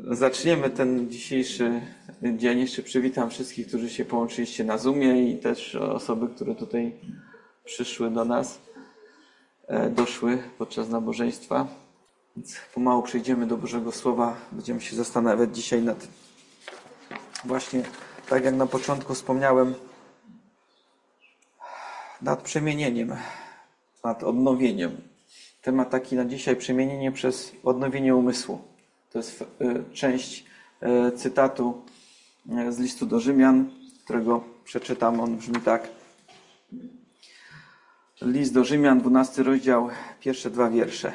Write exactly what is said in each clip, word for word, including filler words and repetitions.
Zaczniemy ten dzisiejszy dzień. Jeszcze przywitam wszystkich, którzy się połączyliście na Zoomie i też osoby, które tutaj przyszły do nas, doszły podczas nabożeństwa. Więc pomału przejdziemy do Bożego Słowa. Będziemy się zastanawiać dzisiaj nad, właśnie tak jak na początku wspomniałem, nad przemienieniem, nad odnowieniem. Temat taki na dzisiaj: przemienienie przez odnowienie umysłu. To jest część cytatu z listu do Rzymian, którego przeczytam. On brzmi tak. List do Rzymian, dwunasty rozdział, pierwsze dwa wiersze.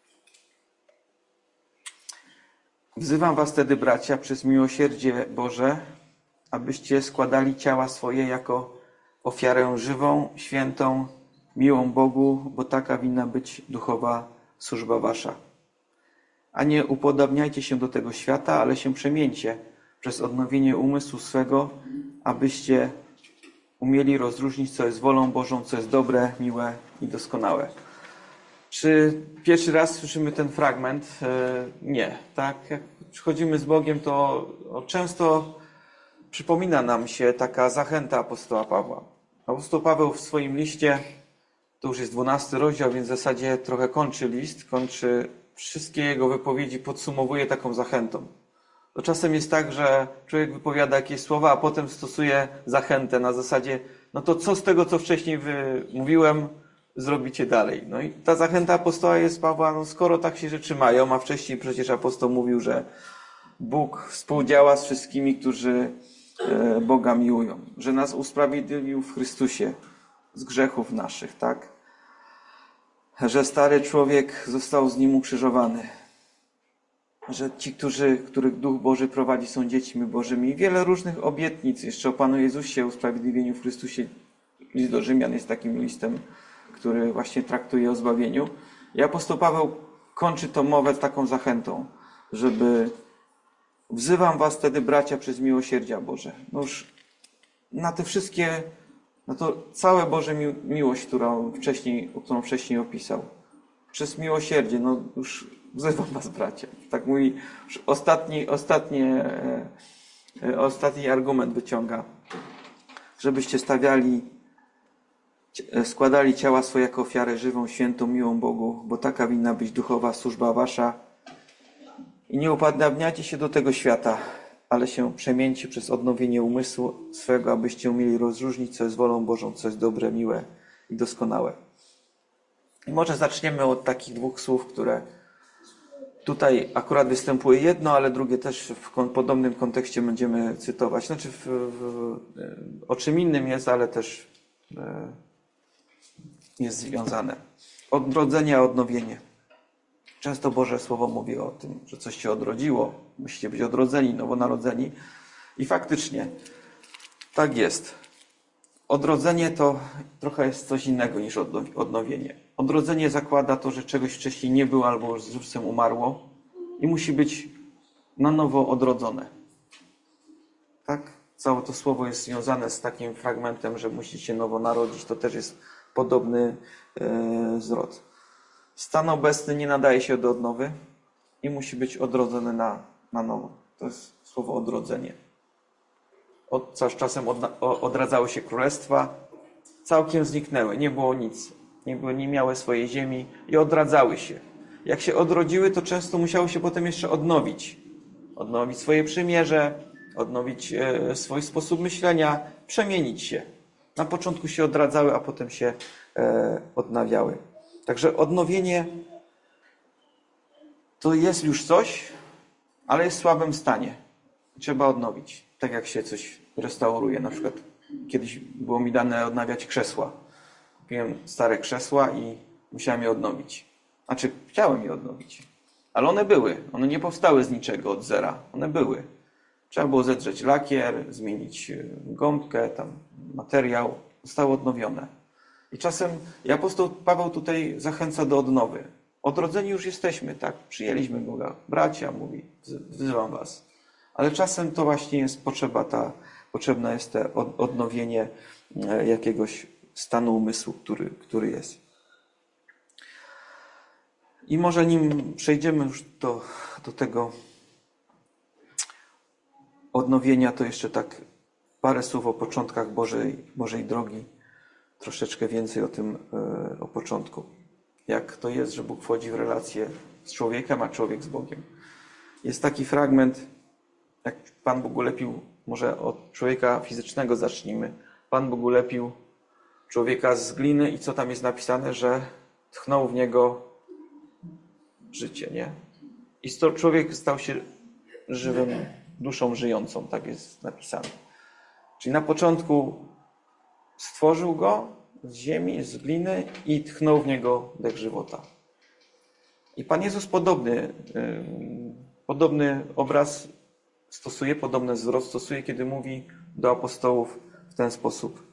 Wzywam was tedy, bracia, przez miłosierdzie Boże, abyście składali ciała swoje jako ofiarę żywą, świętą, miłą Bogu, bo taka winna być duchowa służba wasza. A nie upodabniajcie się do tego świata, ale się przemieńcie przez odnowienie umysłu swego, abyście umieli rozróżnić, co jest wolą Bożą, co jest dobre, miłe i doskonałe. Czy pierwszy raz słyszymy ten fragment? Nie. Tak? Jak przychodzimy z Bogiem, to często przypomina nam się taka zachęta apostoła Pawła. Apostoł Paweł w swoim liście, to już jest dwunasty rozdział, więc w zasadzie trochę kończy list, kończy wszystkie jego wypowiedzi, podsumowuje taką zachętą. To czasem jest tak, że człowiek wypowiada jakieś słowa, a potem stosuje zachętę na zasadzie, no to co z tego, co wcześniej mówiłem, zrobicie dalej. No i ta zachęta apostoła jest Pawła, no skoro tak się rzeczy mają, a wcześniej przecież apostoł mówił, że Bóg współdziała z wszystkimi, którzy Boga miłują, że nas usprawiedliwił w Chrystusie z grzechów naszych, tak? Że stary człowiek został z nim ukrzyżowany, że ci, którzy, których Duch Boży prowadzi, są dziećmi Bożymi. I wiele różnych obietnic jeszcze o Panu Jezusie, usprawiedliwieniu w Chrystusie. List do Rzymian jest takim listem, który właśnie traktuje o zbawieniu. I apostoł Paweł kończy tą mowę taką zachętą, żeby wzywam was wtedy, bracia, przez miłosierdzia Boże. No już na te wszystkie, na to całe Boże mi miłość, którą wcześniej, którą wcześniej opisał. Przez miłosierdzie, no już wzywam was, bracia. Tak mówi, ostatni, ostatni, e, e, ostatni argument wyciąga, żebyście stawiali, składali ciała swoje jako ofiarę żywą, świętą, miłą Bogu, bo taka winna być duchowa służba wasza. I nie upadabniacie się do tego świata, ale się przemieńcie przez odnowienie umysłu swego, abyście umieli rozróżnić, co jest wolą Bożą, co jest dobre, miłe i doskonałe. I może zaczniemy od takich dwóch słów, które tutaj akurat występuje jedno, ale drugie też w podobnym kontekście będziemy cytować. Znaczy w, w, o czym innym jest, ale też jest związane. Odrodzenie, a odnowienie. Często Boże Słowo mówi o tym, że coś się odrodziło. Musicie być odrodzeni, nowonarodzeni. I faktycznie tak jest. Odrodzenie to trochę jest coś innego niż odnowienie. Odrodzenie zakłada to, że czegoś wcześniej nie było albo już z żywcem umarło i musi być na nowo odrodzone. Tak? Całe to słowo jest związane z takim fragmentem, że musi się nowo narodzić. To też jest podobny e, zwrot. Stan obecny nie nadaje się do odnowy i musi być odrodzony na, na nowo. To jest słowo odrodzenie. Od, z czasem od, odradzały się królestwa, całkiem zniknęły, nie było nic. Nie, było, nie miały swojej ziemi i odradzały się. Jak się odrodziły, to często musiały się potem jeszcze odnowić. Odnowić swoje przymierze, odnowić e, swój sposób myślenia, przemienić się. Na początku się odradzały, a potem się e, odnawiały. Także odnowienie to jest już coś, ale jest w słabym stanie. Trzeba odnowić. Tak jak się coś restauruje. Na przykład kiedyś było mi dane odnawiać krzesła. Kupiłem stare krzesła i musiałem je odnowić. Znaczy, chciałem je odnowić. Ale one były. One nie powstały z niczego, od zera. One były. Trzeba było zedrzeć lakier, zmienić gąbkę, tam materiał. Zostało odnowione. I czasem i apostoł Paweł tutaj zachęca do odnowy. Odrodzeni już jesteśmy, tak? Przyjęliśmy Boga. Bracia, mówi, wzywam was. Ale czasem to właśnie jest potrzeba ta, potrzebne jest to odnowienie jakiegoś stanu umysłu, który, który jest. I może nim przejdziemy już do, do tego odnowienia to jeszcze tak parę słów o początkach Bożej, Bożej drogi. Troszeczkę więcej o tym, o początku. Jak to jest, że Bóg wchodzi w relację z człowiekiem, a człowiek z Bogiem. Jest taki fragment, jak Pan Bóg ulepił, może od człowieka fizycznego zacznijmy. Pan Bóg ulepił człowieka z gliny i co tam jest napisane, że tchnął w niego życie, nie? I to człowiek stał się żywym, duszą żyjącą, tak jest napisane. Czyli na początku stworzył go z ziemi, z gliny i tchnął w niego dech żywota. I Pan Jezus podobny, podobny obraz stosuje, podobny zwrot stosuje, kiedy mówi do apostołów w ten sposób.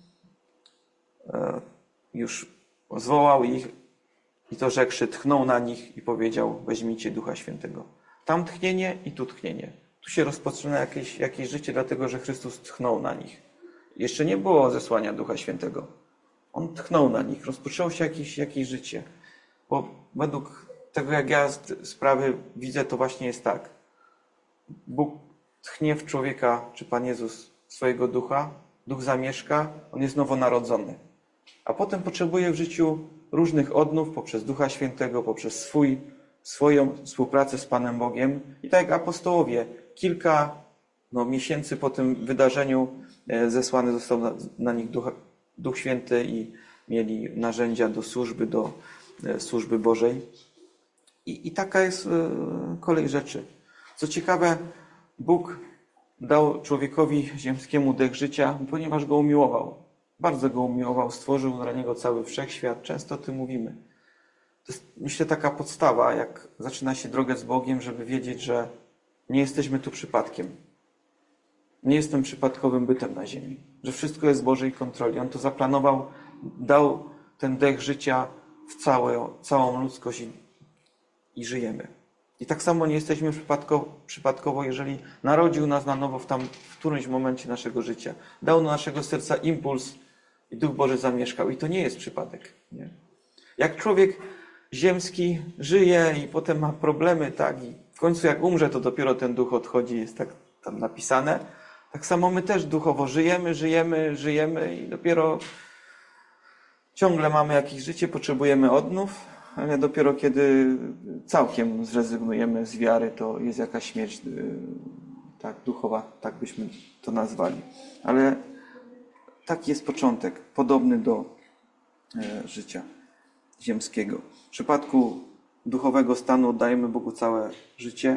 Już zwołał ich i to rzekłszy, tchnął na nich i powiedział, weźmijcie Ducha Świętego. Tam tchnienie i tu tchnienie. Tu się rozpoczyna jakieś, jakieś życie, dlatego że Chrystus tchnął na nich. Jeszcze nie było zesłania Ducha Świętego. On tchnął na nich. Rozpoczęło się jakieś, jakieś życie. Bo według tego, jak ja sprawy widzę, to właśnie jest tak. Bóg tchnie w człowieka, czy Pan Jezus, swojego ducha. Duch zamieszka, on jest nowonarodzony. A potem potrzebuje w życiu różnych odnów poprzez Ducha Świętego, poprzez swój, swoją współpracę z Panem Bogiem. I tak jak apostołowie, kilka no, miesięcy po tym wydarzeniu zesłany został na, na nich Duch, Duch Święty i mieli narzędzia do służby, do służby Bożej. I, i taka jest kolej rzeczy. Co ciekawe, Bóg dał człowiekowi ziemskiemu dech życia, ponieważ go umiłował. Bardzo go umiłował, stworzył dla niego cały wszechświat. Często o tym mówimy. To jest, myślę, taka podstawa, jak zaczyna się drogę z Bogiem, żeby wiedzieć, że nie jesteśmy tu przypadkiem. Nie jestem przypadkowym bytem na ziemi. Że wszystko jest z Bożej kontroli. On to zaplanował, dał ten dech życia w całe, całą ludzkość i, i żyjemy. I tak samo nie jesteśmy przypadkowo, przypadkowo, jeżeli narodził nas na nowo w, tam, w którymś momencie naszego życia. Dał do naszego serca impuls i Duch Boży zamieszkał. I to nie jest przypadek. Nie? Jak człowiek ziemski żyje i potem ma problemy, tak, i w końcu jak umrze, to dopiero ten duch odchodzi, jest tak tam napisane. Tak samo my też duchowo żyjemy, żyjemy, żyjemy i dopiero ciągle mamy jakieś życie, potrzebujemy odnów, ale dopiero kiedy całkiem zrezygnujemy z wiary, to jest jakaś śmierć tak duchowa, tak byśmy to nazwali. Ale taki jest początek, podobny do życia ziemskiego. W przypadku duchowego stanu oddajemy Bogu całe życie.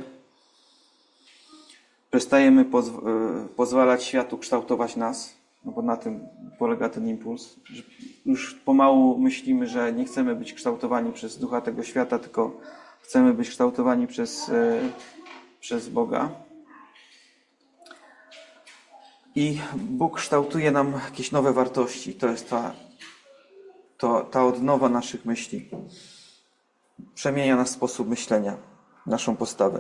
Przestajemy pozw- pozwalać światu kształtować nas, no bo na tym polega ten impuls. Już pomału myślimy, że nie chcemy być kształtowani przez ducha tego świata, tylko chcemy być kształtowani przez, przez Boga. I Bóg kształtuje nam jakieś nowe wartości. To jest ta, to, ta odnowa naszych myśli. Przemienia nasz sposób myślenia, naszą postawę.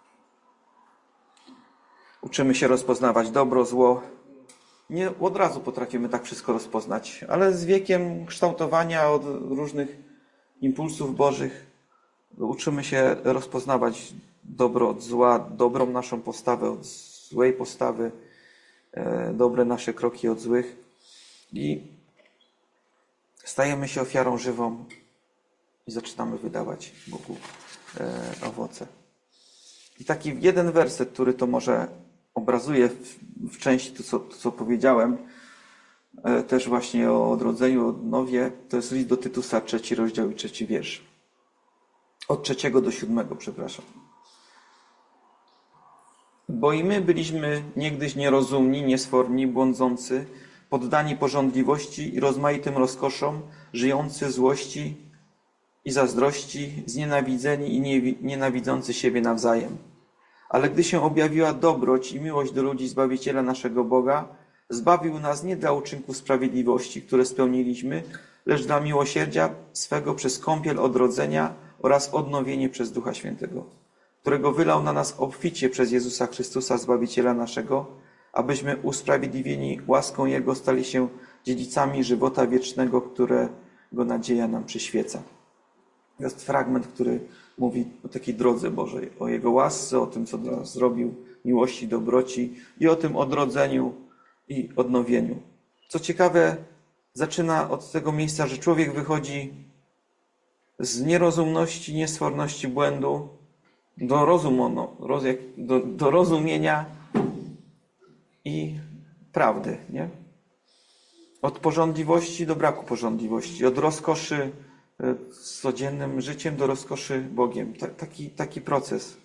Uczymy się rozpoznawać dobro, zło. Nie od razu potrafimy tak wszystko rozpoznać, ale z wiekiem kształtowania od różnych impulsów bożych uczymy się rozpoznawać dobro od zła, dobrą naszą postawę od złej postawy, dobre nasze kroki od złych i stajemy się ofiarą żywą i zaczynamy wydawać Bogu owoce. I taki jeden werset, który to może obrazuje w, w części to co, to, co powiedziałem, też właśnie o odrodzeniu, o odnowie, to jest list do Tytusa, trzeci rozdział i trzeci wiersz. Od trzeciego do siódmego, przepraszam. Bo i my byliśmy niegdyś nierozumni, niesforni, błądzący, poddani pożądliwości i rozmaitym rozkoszom, żyjący złości i zazdrości, znienawidzeni i nienawidzący siebie nawzajem. Ale gdy się objawiła dobroć i miłość do ludzi Zbawiciela naszego Boga, zbawił nas nie dla uczynków sprawiedliwości, które spełniliśmy, lecz dla miłosierdzia swego przez kąpiel odrodzenia oraz odnowienie przez Ducha Świętego, którego wylał na nas obficie przez Jezusa Chrystusa, Zbawiciela naszego, abyśmy usprawiedliwieni łaską Jego stali się dziedzicami żywota wiecznego, którego nadzieja nam przyświeca. Jest fragment, który mówi o takiej drodze Bożej, o Jego łasce, o tym, co dla nas zrobił, miłości, dobroci i o tym odrodzeniu i odnowieniu. Co ciekawe, zaczyna od tego miejsca, że człowiek wychodzi z nierozumności, niesforności, błędu do rozumu, no, do, do rozumienia i prawdy, nie? Od pożądliwości do braku pożądliwości, od rozkoszy z codziennym życiem do rozkoszy Bogiem. Taki, taki proces.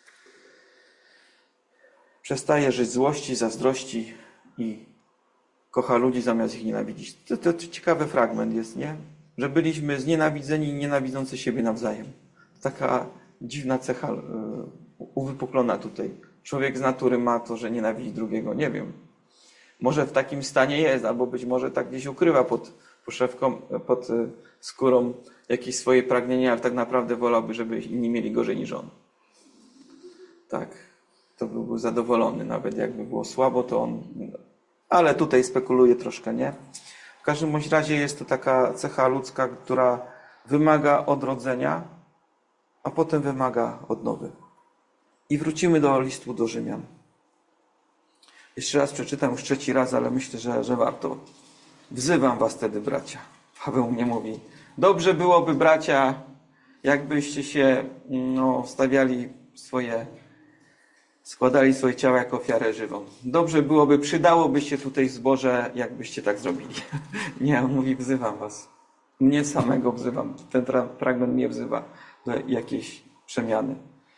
Przestaje żyć z złości, zazdrości i kocha ludzi zamiast ich nienawidzić. To, to, to ciekawy fragment jest, nie? Że byliśmy znienawidzeni i nienawidzący siebie nawzajem. Taka dziwna cecha uwypuklona tutaj. Człowiek z natury ma to, że nienawidzi drugiego. Nie wiem. Może w takim stanie jest, albo być może tak gdzieś ukrywa pod poszewką, pod skórą jakieś swoje pragnienia, ale tak naprawdę wolałby, żeby inni mieli gorzej niż on. Tak. To byłby zadowolony. Nawet jakby było słabo, to on... Ale tutaj spekuluje troszkę, nie? W każdym bądź razie jest to taka cecha ludzka, która wymaga odrodzenia, a potem wymaga odnowy. I wrócimy do listu do Rzymian. Jeszcze raz przeczytam, już trzeci raz, ale myślę, że, że warto. Wzywam was wtedy, bracia. Paweł mnie mówi, dobrze byłoby, bracia, jakbyście się no, stawiali swoje, składali swoje ciała jako ofiarę żywą. Dobrze byłoby, przydałoby się tutaj zboże, jakbyście tak zrobili. Nie, on mówi, wzywam was. Mnie samego wzywam. Ten fragment mnie wzywa do jakiejś przemiany.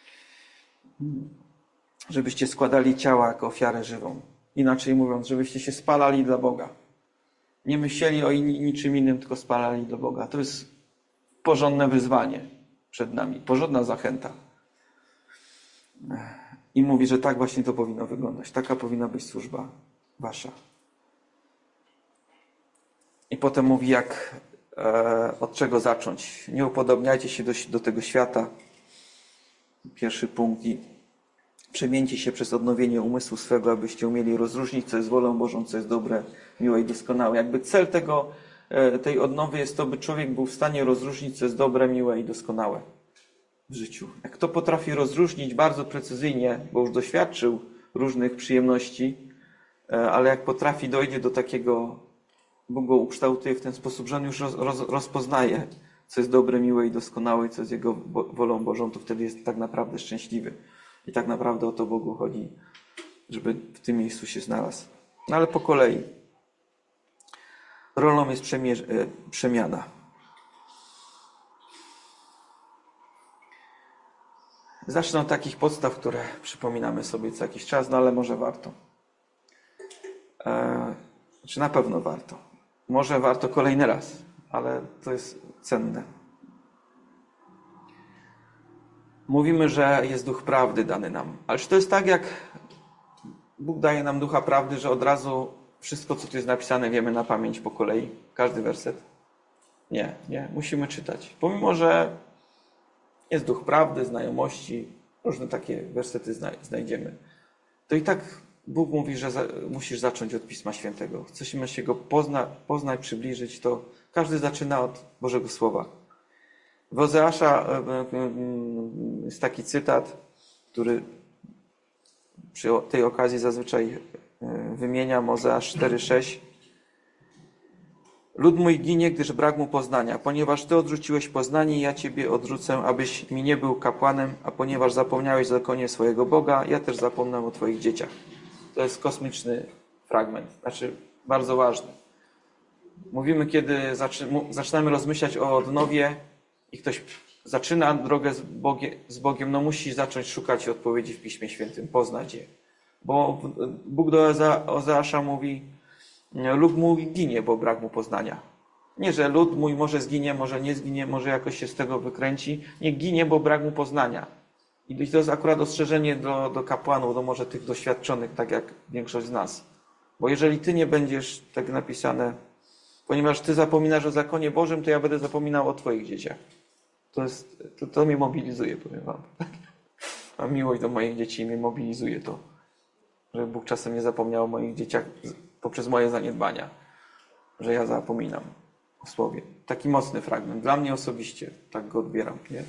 Żebyście składali ciała jako ofiarę żywą. Inaczej mówiąc, żebyście się spalali dla Boga. Nie myśleli o niczym innym, tylko spalali dla Boga. To jest porządne wyzwanie przed nami. Porządna zachęta. I mówi, że tak właśnie to powinno wyglądać. Taka powinna być służba wasza. I potem mówi, jak e, od czego zacząć. Nie upodobniajcie się do, do tego świata. Pierwszy punkt. I przemieńcie się przez odnowienie umysłu swego, abyście umieli rozróżnić, co jest wolą Bożą, co jest dobre, miłe i doskonałe. Jakby cel tego, tej odnowy jest to, by człowiek był w stanie rozróżnić, co jest dobre, miłe i doskonałe w życiu. Jak kto potrafi rozróżnić bardzo precyzyjnie, bo już doświadczył różnych przyjemności, ale jak potrafi, dojdzie do takiego, Bóg go ukształtuje w ten sposób, że on już roz, roz, rozpoznaje, co jest dobre, miłe i doskonałe, co jest Jego wolą Bożą, to wtedy jest tak naprawdę szczęśliwy. I tak naprawdę o to Bogu chodzi, żeby w tym miejscu się znalazł. No ale po kolei. Rolą jest przemiana. Zacznę od takich podstaw, które przypominamy sobie co jakiś czas, no ale może warto. Eee, czy na pewno warto? Może warto kolejny raz, ale to jest cenne. Mówimy, że jest duch prawdy dany nam. Ale czy to jest tak, jak Bóg daje nam ducha prawdy, że od razu wszystko, co tu jest napisane, wiemy na pamięć po kolei? Każdy werset? Nie, nie. Musimy czytać. Pomimo, że jest duch prawdy, znajomości, różne takie wersety znajdziemy, to i tak Bóg mówi, że za, musisz zacząć od Pisma Świętego. Chcemy się Go pozna, poznać, przybliżyć, to każdy zaczyna od Bożego Słowa. W Ozeasza jest taki cytat, który przy tej okazji zazwyczaj wymieniam, Ozeasz cztery sześć. Lud mój ginie, gdyż brak mu poznania. Ponieważ Ty odrzuciłeś poznanie, ja Ciebie odrzucę, abyś mi nie był kapłanem, a ponieważ zapomniałeś o zakonie swojego Boga, ja też zapomnę o Twoich dzieciach. To jest kosmiczny fragment, znaczy bardzo ważny. Mówimy, kiedy zaczynamy rozmyślać o odnowie i ktoś zaczyna drogę z Bogiem, z Bogiem, no musi zacząć szukać odpowiedzi w Piśmie Świętym, poznać je. Bo Bóg do Ozeasza mówi, lud mój ginie, bo brak mu poznania. Nie, że lud mój może zginie, może nie zginie, może jakoś się z tego wykręci. Nie ginie, bo brak mu poznania. I to jest akurat ostrzeżenie do, do kapłanów, do może tych doświadczonych, tak jak większość z nas. Bo jeżeli ty nie będziesz, tak napisane, ponieważ ty zapominasz o zakonie Bożym, to ja będę zapominał o twoich dzieciach. To, jest, to, to mnie mobilizuje, powiem wam. A miłość do moich dzieci mnie mobilizuje to, że Bóg czasem nie zapomniał o moich dzieciach poprzez moje zaniedbania, że ja zapominam o Słowie. taki mocny fragment. Dla mnie osobiście tak go odbieram. Nie?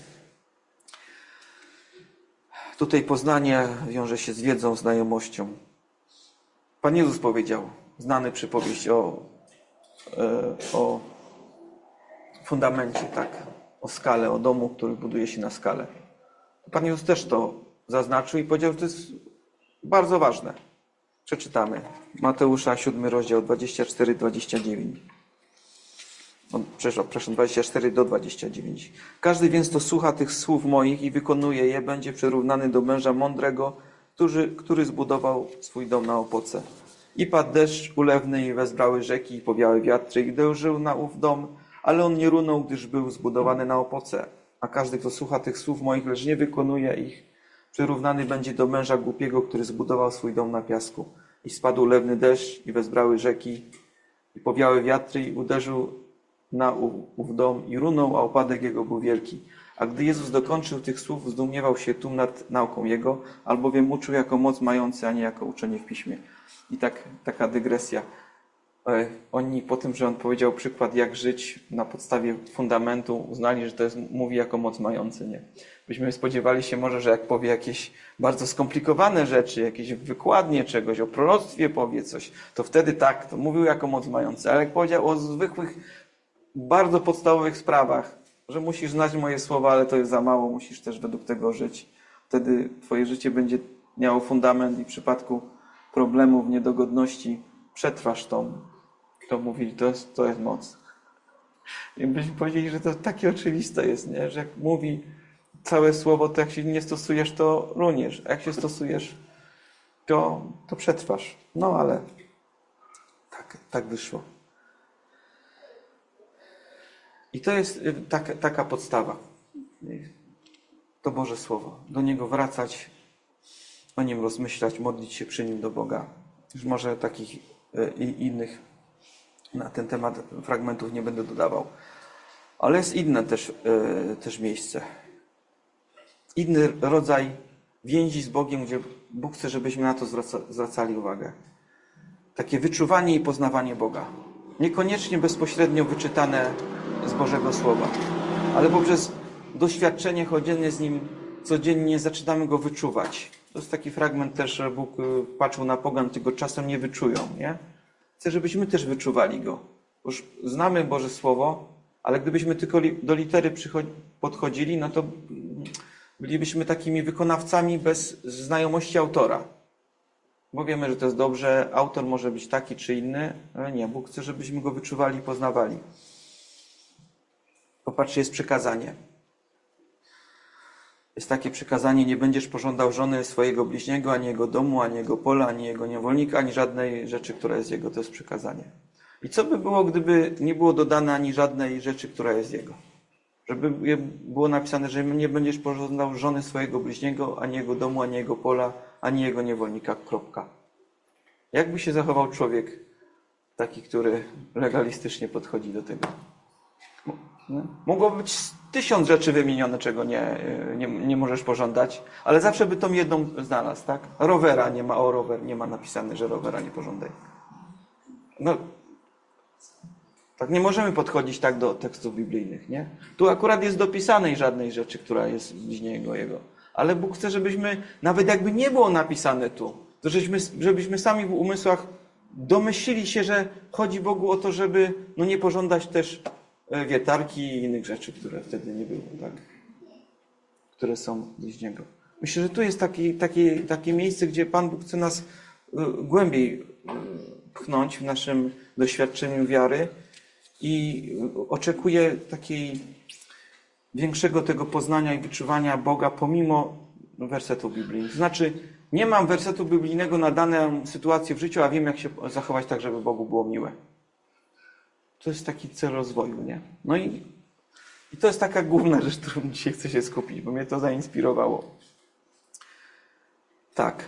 Tutaj poznanie wiąże się z wiedzą, znajomością. Pan Jezus powiedział, znany przypowieść o, o fundamencie, tak, o skale, o domu, który buduje się na skale. Pan Jezus też to zaznaczył i powiedział, że to jest bardzo ważne. Przeczytamy. Mateusza, siódmy rozdział, dwadzieścia cztery do dwudziestu dziewięciu. Przepraszam, dwadzieścia cztery do dwudziestu dziewięciu. Każdy więc, kto słucha tych słów moich i wykonuje je, będzie przyrównany do męża mądrego, który, który zbudował swój dom na opoce. I padł deszcz ulewny i wezbrały rzeki i powiały wiatry i uderzył na ów dom, ale on nie runął, gdyż był zbudowany na opoce. A każdy, kto słucha tych słów moich, lecz nie wykonuje ich, przyrównany będzie do męża głupiego, który zbudował swój dom na piasku. I spadł ulewny deszcz i wezbrały rzeki i powiały wiatry i uderzył na ów dom i runął, a upadek jego był wielki. A gdy Jezus dokończył tych słów, zdumiewał się tłum nad nauką Jego, albowiem uczył jako moc mający, a nie jako uczenie w Piśmie. I tak, taka dygresja. Oni po tym, że On powiedział przykład, jak żyć na podstawie fundamentu, uznali, że to jest, mówi jako moc mający. Nie. Byśmy spodziewali się może, że jak powie jakieś bardzo skomplikowane rzeczy, jakieś wykładnie czegoś, o proroctwie powie coś, to wtedy tak, to mówił jako moc mający. Ale jak powiedział o zwykłych, bardzo podstawowych sprawach, że musisz znać moje słowa, ale to jest za mało, musisz też według tego żyć. Wtedy twoje życie będzie miało fundament i w przypadku problemów, niedogodności przetrwasz to. To mówi, to jest, to jest moc. I byśmy powiedzieli, że to takie oczywiste jest, nie? Że jak mówi całe słowo, to jak się nie stosujesz, to runiesz. A jak się stosujesz, to, to przetrwasz. No ale tak, tak wyszło. I to jest taka, taka podstawa. To Boże Słowo. Do Niego wracać, o Nim rozmyślać, modlić się przy Nim do Boga. Już może takich i innych na ten temat fragmentów nie będę dodawał. Ale jest inne też, też miejsce. Inny rodzaj więzi z Bogiem, gdzie Bóg chce, żebyśmy na to zwracali uwagę. Takie wyczuwanie i poznawanie Boga. Niekoniecznie bezpośrednio wyczytane z Bożego Słowa, ale poprzez doświadczenie, chodzenie z Nim codziennie zaczynamy Go wyczuwać. To jest taki fragment też, że Bóg patrzył na pogan, tylko czasem nie wyczują, nie? Chcę, żebyśmy też wyczuwali Go. Już znamy Boże Słowo, ale gdybyśmy tylko do litery podchodzili, no to bylibyśmy takimi wykonawcami bez znajomości autora. Bo wiemy, że to jest dobrze, autor może być taki czy inny, ale nie, Bóg chce, żebyśmy Go wyczuwali i poznawali. Popatrzcie, jest przykazanie. Jest takie przykazanie, nie będziesz pożądał żony swojego bliźniego, ani jego domu, ani jego pola, ani jego niewolnika, ani żadnej rzeczy, która jest jego. To jest przykazanie. I co by było, gdyby nie było dodane ani żadnej rzeczy, która jest jego? Żeby było napisane, że nie będziesz pożądał żony swojego bliźniego, ani jego domu, ani jego pola, ani jego niewolnika. Kropka. Jakby się zachował człowiek taki, który legalistycznie podchodzi do tego? Mogło być tysiąc rzeczy wymienione, czego nie, nie, nie możesz pożądać, ale zawsze by tą jedną znalazł, tak? Rowera nie ma, o rower nie ma napisane, że rowera nie pożądaj. No, tak nie możemy podchodzić tak do tekstów biblijnych, nie? Tu akurat jest dopisanej żadnej rzeczy, która jest bliźniego jego. Ale Bóg chce, żebyśmy, nawet jakby nie było napisane tu, to żebyśmy, żebyśmy sami w umysłach domyślili się, że chodzi Bogu o to, żeby no nie pożądać też wiertarki i innych rzeczy, które wtedy nie było, tak? Które są bliźniego. Myślę, że tu jest taki, taki, takie miejsce, gdzie Pan Bóg chce nas głębiej pchnąć w naszym doświadczeniu wiary i oczekuje takiej większego tego poznania i wyczuwania Boga pomimo wersetu biblijnych. To znaczy, nie mam wersetu biblijnego na daną sytuację w życiu, a wiem, jak się zachować tak, żeby Bogu było miłe. To jest taki cel rozwoju, nie? No i, i to jest taka główna rzecz, którą dzisiaj chcę się skupić, bo mnie to zainspirowało. Tak.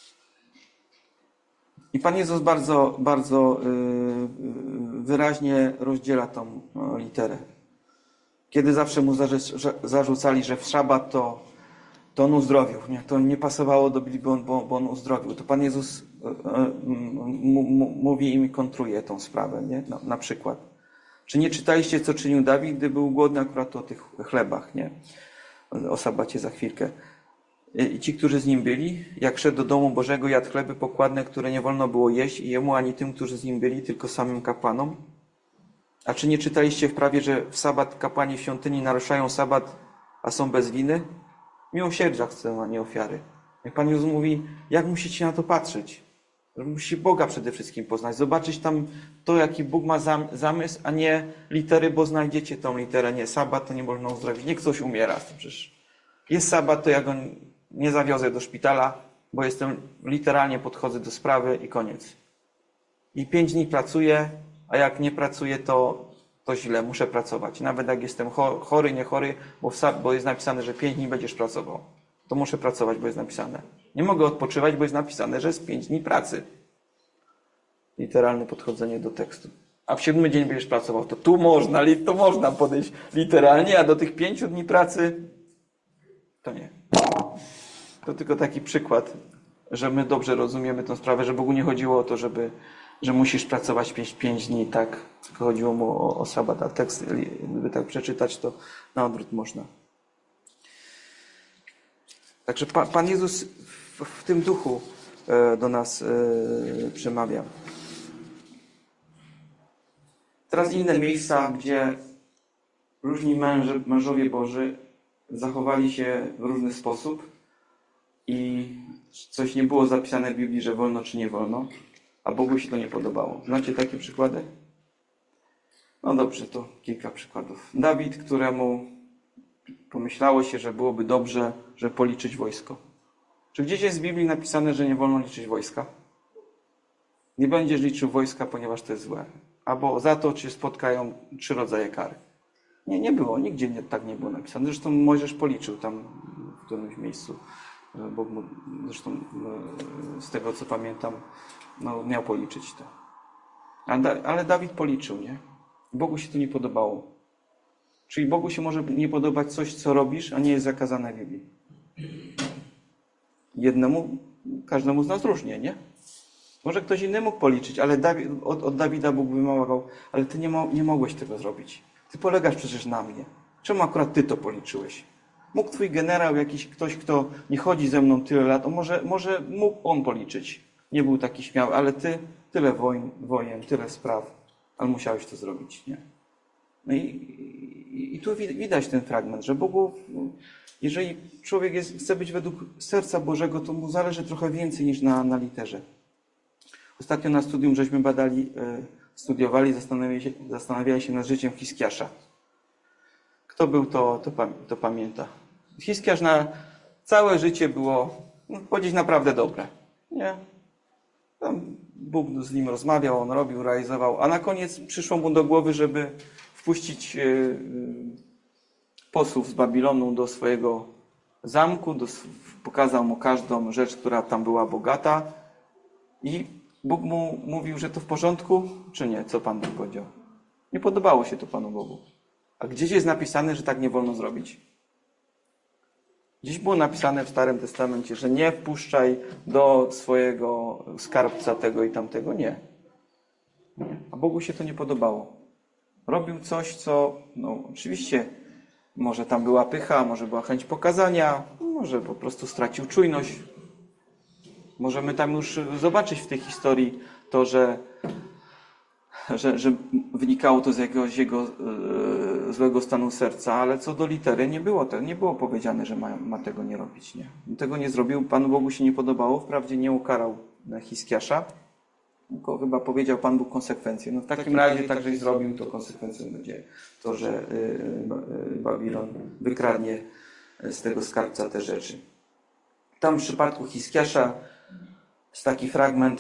I Pan Jezus bardzo, bardzo yy, wyraźnie rozdziela tą no, literę. Kiedy zawsze mu zarzucali, że w szabat to, to on uzdrowił. Nie? To nie pasowało do Biblii, bo, bo, bo on uzdrowił. To Pan Jezus yy, yy, mówi im i kontruje tą sprawę, nie? No, na przykład. Czy nie czytaliście, co czynił Dawid, gdy był głodny? Akurat o tych chlebach, nie? O sabacie za chwilkę. I ci, którzy z nim byli, jak szedł do domu Bożego, jadł chleby pokładne, które nie wolno było jeść i jemu, ani tym, którzy z nim byli, tylko samym kapłanom. A czy nie czytaliście w prawie, że w sabat kapłani w świątyni naruszają sabat, a są bez winy? Miłosierdzia chcą, a nie ofiary. Jak Pan Jezus mówi, jak musicie na to patrzeć? Że musicie Boga przede wszystkim poznać, zobaczyć tam to, jaki Bóg ma zamysł, a nie litery, bo znajdziecie tą literę. Nie, sabat to nie wolno uzdrowić. Nie ktoś umiera. Przecież jest sabat, to ja go nie zawiozę do szpitala, bo jestem, literalnie podchodzę do sprawy i koniec. I pięć dni pracuję, a jak nie pracuję, to, to źle, muszę pracować. Nawet jak jestem chory, nie chory, bo, w, bo jest napisane, że pięć dni będziesz pracował, to muszę pracować, bo jest napisane. Nie mogę odpoczywać, bo jest napisane, że jest pięć dni pracy. Literalne podchodzenie do tekstu. A w siódmy dzień będziesz pracował, to tu można, to można podejść literalnie, a do tych pięciu dni pracy to nie. To tylko taki przykład, że my dobrze rozumiemy tę sprawę, że Bogu nie chodziło o to, żeby, że musisz pracować pięć, pięć dni, tak? Tylko chodziło mu o, o sabat, a tekst, gdyby tak przeczytać, to na odwrót można. Także pa, Pan Jezus w, w tym duchu e, do nas e, przemawia. Teraz inne miejsca, gdzie różni męże, mężowie Boży zachowali się w różny sposób i coś nie było zapisane w Biblii, że wolno czy nie wolno, a Bogu się to nie podobało. Znacie takie przykłady? No dobrze, to kilka przykładów. Dawid, któremu pomyślało się, że byłoby dobrze, żeby policzyć wojsko. Czy gdzieś jest w Biblii napisane, że nie wolno liczyć wojska? Nie będziesz liczył wojska, ponieważ to jest złe. Albo za to cię spotkają trzy rodzaje kary. Nie, nie było. Nigdzie nie, tak nie było napisane. Zresztą Mojżesz policzył tam w którymś miejscu. Bóg mu, zresztą z tego, co pamiętam, no, miał policzyć to. Ale Dawid policzył, nie? Bogu się to nie podobało. Czyli Bogu się może nie podobać coś, co robisz, a nie jest zakazane w Biblii. Jednemu, każdemu z nas różnie, nie? Może ktoś inny mógł policzyć, ale Dawid, od, od Dawida Bóg wymagał, ale ty nie, mo, nie mogłeś tego zrobić. Ty polegasz przecież na mnie. Czemu akurat ty to policzyłeś? Mógł twój generał, jakiś ktoś, kto nie chodzi ze mną tyle lat, on może, może mógł on policzyć. Nie był taki śmiały, ale ty tyle wojen, wojen tyle spraw, ale musiałeś to zrobić, nie? No i, i, i tu widać ten fragment, że Bogu, jeżeli człowiek jest, chce być według serca Bożego, to mu zależy trochę więcej niż na, na literze. Ostatnio na studium żeśmy badali, studiowali, zastanawiali się, zastanawiali się nad życiem Hiskiasza. Kto był, to, to, to pamięta. Hiskiasz na całe życie było, no, powiedzieć, naprawdę dobre. Nie? Tam Bóg z nim rozmawiał, on robił, realizował, a na koniec przyszło mu do głowy, żeby wpuścić yy, posłów z Babilonu do swojego zamku, do, pokazał mu każdą rzecz, która tam była bogata i Bóg mu mówił, że to w porządku, czy nie? Co Pan Bóg powiedział? Nie podobało się to Panu Bogu. A gdzieś jest napisane, że tak nie wolno zrobić? Gdzieś było napisane w Starym Testamencie, że nie wpuszczaj do swojego skarbca tego i tamtego. Nie. Nie. A Bogu się to nie podobało. Robił coś, co, no oczywiście, może tam była pycha, może była chęć pokazania, może po prostu stracił czujność. Możemy tam już zobaczyć w tej historii to, że, że, że wynikało to z jakiegoś jego e, złego stanu serca, ale co do litery nie było, to, nie było powiedziane, że ma, ma tego nie robić. Nie. Tego nie zrobił, Panu Bogu się nie podobało, wprawdzie nie ukarał Hiskiasza, tylko chyba powiedział Pan Bóg konsekwencje. No w takim, w takim razie tak, żeś zrobił, to konsekwencją będzie to, że y, y, Babilon wykradnie z tego skarbca te rzeczy. Tam w przypadku Hiskiasza jest taki fragment,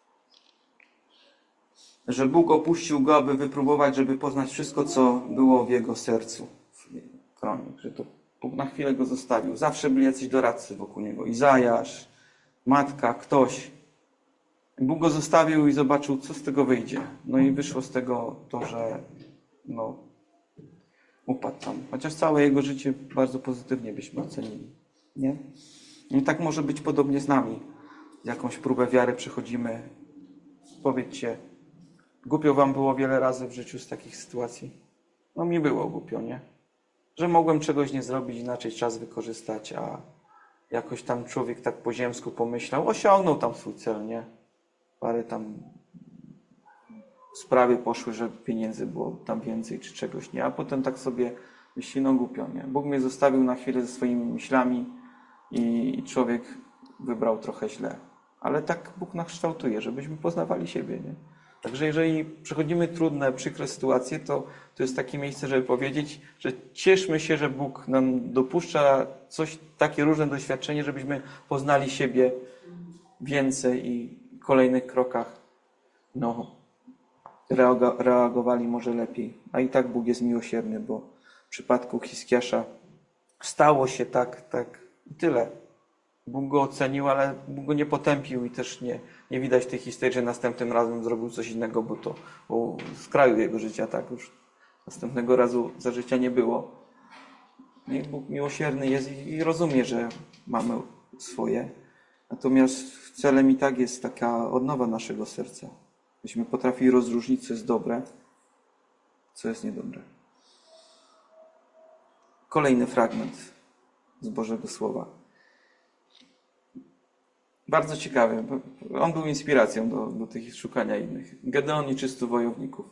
że Bóg opuścił go, aby wypróbować, żeby poznać wszystko, co było w jego sercu. Kronik, że to Bóg na chwilę go zostawił. Zawsze byli jacyś doradcy wokół niego. Izajasz, matka, ktoś. Bóg go zostawił i zobaczył, co z tego wyjdzie. No i wyszło z tego to, że no, upadł tam. Chociaż całe jego życie bardzo pozytywnie byśmy ocenili. Nie? I tak może być podobnie z nami. Jakąś próbę wiary przechodzimy. Powiedzcie, Głupio wam było wiele razy w życiu z takich sytuacji? No mi było głupio, nie? Że mogłem czegoś nie zrobić, inaczej czas wykorzystać, a jakoś tam człowiek tak po ziemsku pomyślał, osiągnął tam swój cel, nie? Parę tam sprawy poszły, że pieniędzy było tam więcej czy czegoś, nie? A potem tak sobie myśli, no głupio, nie? Bóg mnie zostawił na chwilę ze swoimi myślami i człowiek wybrał trochę źle. Ale tak Bóg nas kształtuje, żebyśmy poznawali siebie, nie? Także jeżeli przechodzimy trudne, przykre sytuacje, to to jest takie miejsce, żeby powiedzieć, że cieszmy się, że Bóg nam dopuszcza coś, takie różne doświadczenie, żebyśmy poznali siebie więcej i w kolejnych krokach no, reagowali może lepiej. A i tak Bóg jest miłosierny, bo w przypadku Hiskiasza stało się tak, tak i tyle. Bóg go ocenił, ale Bóg go nie potępił i też nie, nie widać tej historii, że następnym razem zrobił coś innego, bo to bo z kraju jego życia tak już następnego razu za życia nie było. I Bóg miłosierny jest i, i rozumie, że mamy swoje. Natomiast celem i tak jest taka odnowa naszego serca. Byśmy potrafili rozróżnić, co jest dobre, co jest niedobre. Kolejny fragment z Bożego Słowa. Bardzo ciekawy. On był inspiracją do, do tych szukania innych. Gedeon i trzystu wojowników.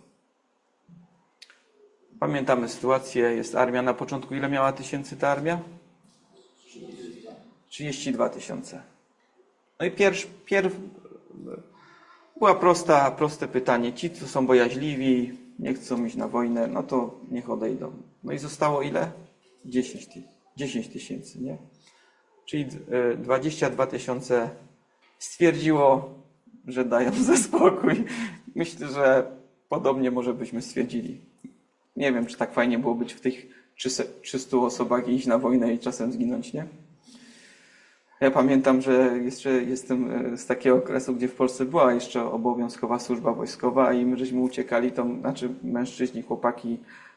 Pamiętamy sytuację. Jest armia. Na początku ile miała tysięcy ta armia? trzydzieści dwa tysiące. No i pierw, pierw była prosta, proste pytanie. Ci, co są bojaźliwi, nie chcą iść na wojnę, no to niech odejdą. No i zostało ile? dziesięć tysięcy, nie? Czyli dwadzieścia dwa tysiące stwierdziło, że dają za spokój. Myślę, że podobnie może byśmy stwierdzili. Nie wiem, czy tak fajnie było być w tych trzystu osobach i iść na wojnę i czasem zginąć, nie? Ja pamiętam, że jeszcze jestem z takiego okresu, gdzie w Polsce była jeszcze obowiązkowa służba wojskowa i my żeśmy uciekali, to znaczy mężczyźni, chłopaki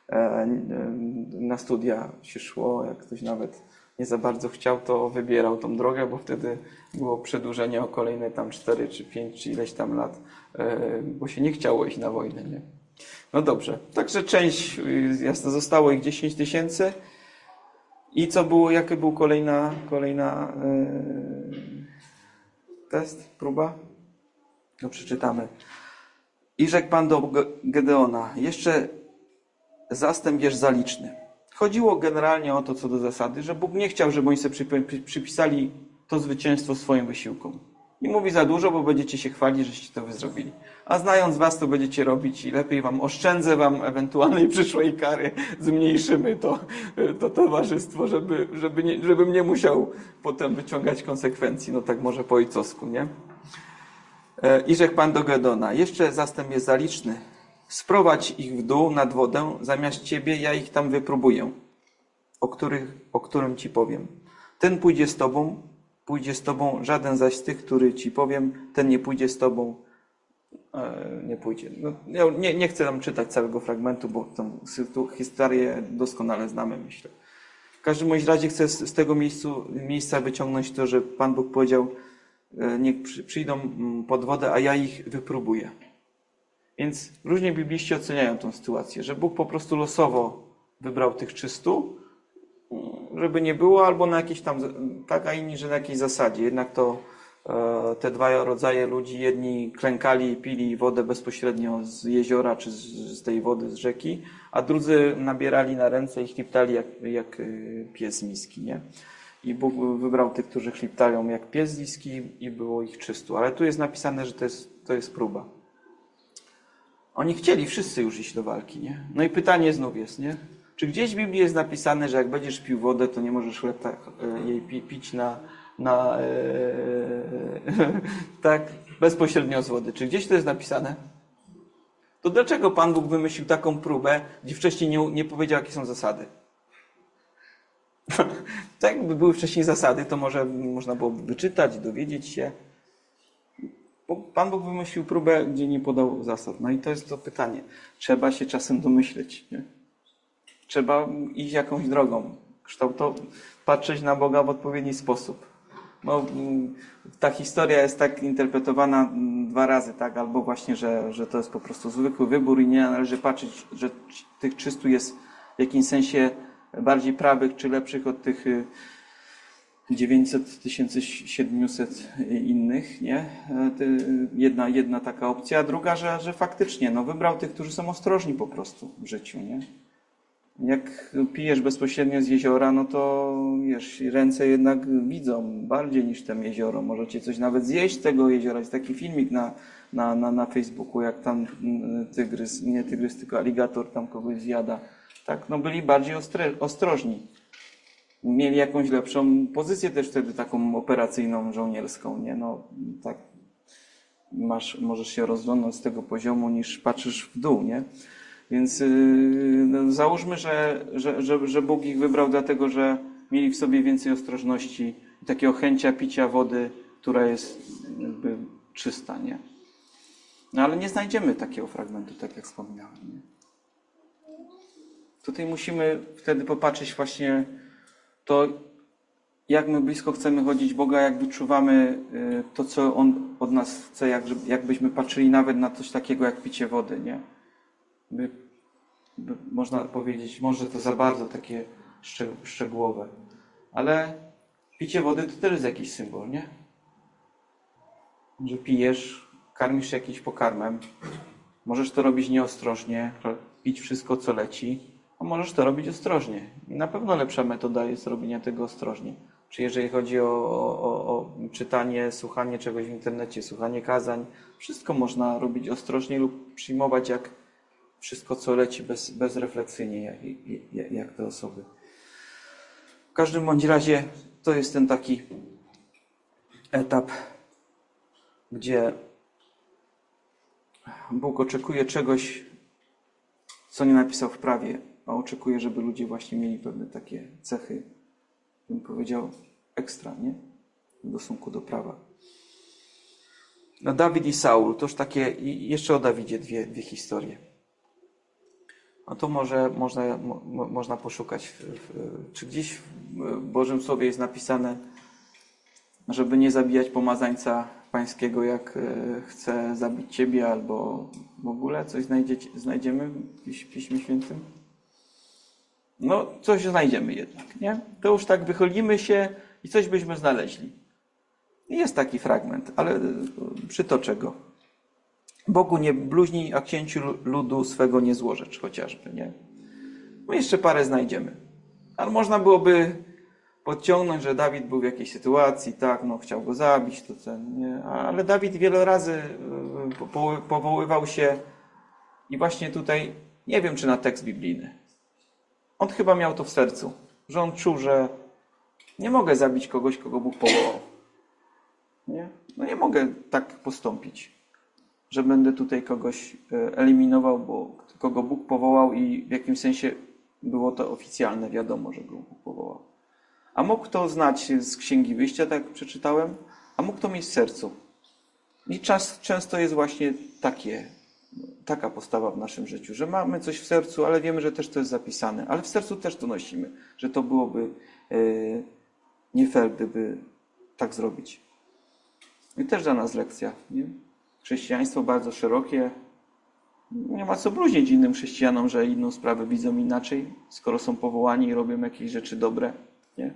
na studia się szło, jak ktoś nawet nie za bardzo chciał, to wybierał tą drogę, bo wtedy było przedłużenie o kolejne tam cztery czy pięć czy ileś tam lat, bo się nie chciało iść na wojnę, nie? No dobrze, także część, jasne, zostało ich dziesięć tysięcy. I co było, jaka była kolejna, kolejna yy, test, próba? No przeczytamy. I rzekł Pan do Gedeona, jeszcze zastęp bierz za liczny. Chodziło generalnie o to, co do zasady, że Bóg nie chciał, żeby oni sobie przypisali to zwycięstwo swoim wysiłkom. Nie mówi za dużo, bo będziecie się chwalić, żeście to wy zrobili. A znając was, to będziecie robić i lepiej wam oszczędzę wam ewentualnej przyszłej kary, zmniejszymy to, to towarzystwo, żeby, żeby nie, żebym nie musiał potem wyciągać konsekwencji. No tak może po ojcowsku, nie? I rzekł Pan do Gedeona, jeszcze zastęp jest za liczny. Sprowadź ich w dół nad wodę, zamiast ciebie ja ich tam wypróbuję, o, których, o którym ci powiem. Ten pójdzie z tobą, pójdzie z tobą, żaden zaś z tych, który ci powiem, ten nie pójdzie z tobą, e, nie pójdzie. No, ja nie, nie chcę nam czytać całego fragmentu, bo tą historię doskonale znamy, myślę. W każdym bądź razie chcę z, z tego miejscu, miejsca wyciągnąć to, że Pan Bóg powiedział, e, niech przy, przyjdą pod wodę, a ja ich wypróbuję. Więc różnie bibliści oceniają tę sytuację, że Bóg po prostu losowo wybrał tych trzystu, żeby nie było, albo na jakiejś tam, tak, a inni, że na jakiejś zasadzie. Jednak to e, te dwa rodzaje ludzi, jedni klękali i pili wodę bezpośrednio z jeziora, czy z, z tej wody z rzeki, a drudzy nabierali na ręce i chliptali jak, jak pies z miski, nie? I Bóg wybrał tych, którzy chliptają jak pies z miski i było ich trzystu. Ale tu jest napisane, że to jest, to jest próba. Oni chcieli wszyscy już iść do walki, nie? No i pytanie znów jest, nie? Czy gdzieś w Biblii jest napisane, że jak będziesz pił wodę, to nie możesz jej pić na, na e, tak, bezpośrednio z wody? Czy gdzieś to jest napisane? To dlaczego Pan Bóg wymyślił taką próbę, gdzie wcześniej nie, nie powiedział, jakie są zasady? Tak, jakby były wcześniej zasady, to może można byłoby wyczytać, dowiedzieć się. Bo Pan Bóg wymyślił próbę, gdzie nie podał zasad. No i to jest to pytanie. Trzeba się czasem domyśleć, nie? Trzeba iść jakąś drogą, kształtować, patrzeć na Boga w odpowiedni sposób. No, ta historia jest tak interpretowana dwa razy, tak? Albo właśnie, że, że to jest po prostu zwykły wybór i nie należy patrzeć, że tych trzystu jest w jakimś sensie bardziej prawych czy lepszych od tych dziewięćset tysięcy siedemset innych, nie? Jedna, jedna taka opcja, a druga, że, że faktycznie no, wybrał tych, którzy są ostrożni po prostu w życiu, nie? Jak pijesz bezpośrednio z jeziora, no to wiesz, ręce jednak widzą bardziej niż tam jezioro. Możecie coś nawet zjeść z tego jeziora. Jest taki filmik na, na, na, na Facebooku, jak tam tygrys, nie tygrys, tylko aligator tam kogoś zjada. Tak, no byli bardziej ostre, ostrożni. Mieli jakąś lepszą pozycję też wtedy taką operacyjną, żołnierską, nie? No tak, masz, możesz się rozglądnąć z tego poziomu niż patrzysz w dół, nie? Więc yy, no, załóżmy, że, że, że, że Bóg ich wybrał dlatego, że mieli w sobie więcej ostrożności i takiego chęcia picia wody, która jest jakby czysta, nie? No ale nie znajdziemy takiego fragmentu, tak jak wspomniałem, nie? Tutaj musimy wtedy popatrzeć właśnie to, jak my blisko chcemy chodzić Boga, jak wyczuwamy to, co On od nas chce, jak, jakbyśmy patrzyli nawet na coś takiego jak picie wody, nie? By, by, można powiedzieć, może to za bardzo takie szczegółowe, ale picie wody to też jest jakiś symbol, nie? Że pijesz, karmisz się jakimś pokarmem, możesz to robić nieostrożnie, pić wszystko, co leci, a możesz to robić ostrożnie. I na pewno lepsza metoda jest robienia tego ostrożnie. Czy jeżeli chodzi o, o, o czytanie, słuchanie czegoś w internecie, słuchanie kazań, wszystko można robić ostrożnie lub przyjmować jak wszystko, co leci bez, bezrefleksyjnie, jak, jak, jak te osoby. W każdym bądź razie to jest ten taki etap, gdzie Bóg oczekuje czegoś, co nie napisał w prawie, a oczekuje, żeby ludzie właśnie mieli pewne takie cechy, bym powiedział, ekstra, nie? W stosunku do prawa. No, Dawid i Saul, toż takie, i jeszcze o Dawidzie dwie, dwie historie. No to może można, mo, można poszukać, w, w, czy gdzieś w Bożym Słowie jest napisane, żeby nie zabijać pomazańca pańskiego, jak chce zabić ciebie, albo w ogóle coś znajdziecie, znajdziemy w Piśmie Świętym? No, coś znajdziemy jednak, nie? To już tak wychylimy się i coś byśmy znaleźli. Jest taki fragment, ale przytoczę go. Bogu nie bluźnij, a księciu ludu swego nie złożecz, chociażby, nie? No jeszcze parę znajdziemy. Ale można byłoby podciągnąć, że Dawid był w jakiejś sytuacji, tak, no chciał go zabić, to ten, nie? Ale Dawid wiele razy powoływał się i właśnie tutaj, nie wiem czy na tekst biblijny. On chyba miał to w sercu, że on czuł, że nie mogę zabić kogoś, kogo Bóg powołał. Nie? No nie mogę tak postąpić, że będę tutaj kogoś eliminował, bo kogo Bóg powołał i w jakimś sensie było to oficjalne, wiadomo, że go Bóg powołał. A mógł to znać z Księgi Wyjścia, tak jak przeczytałem, a mógł to mieć w sercu. I czas często jest właśnie takie, taka postawa w naszym życiu, że mamy coś w sercu, ale wiemy, że też to jest zapisane. Ale w sercu też to nosimy, że to byłoby yy, nie fair, gdyby tak zrobić. I też dla nas lekcja, nie? Chrześcijaństwo bardzo szerokie. Nie ma co bluźnić innym chrześcijanom, że inną sprawę widzą inaczej, skoro są powołani i robią jakieś rzeczy dobre, nie?